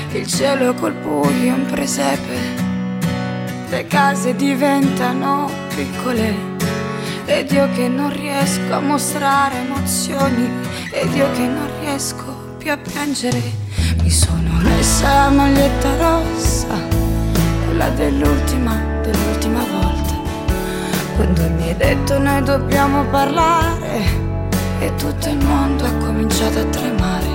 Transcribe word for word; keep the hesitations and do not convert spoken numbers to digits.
il cielo col buio un presepe, le case diventano piccole ed io che non riesco a mostrare emozioni, ed io che non riesco più a piangere. Mi sono messa la maglietta rossa, quella dell'ultima, dell'ultima volta, quando mi hai detto noi dobbiamo parlare, e tutto il mondo ha cominciato a tremare.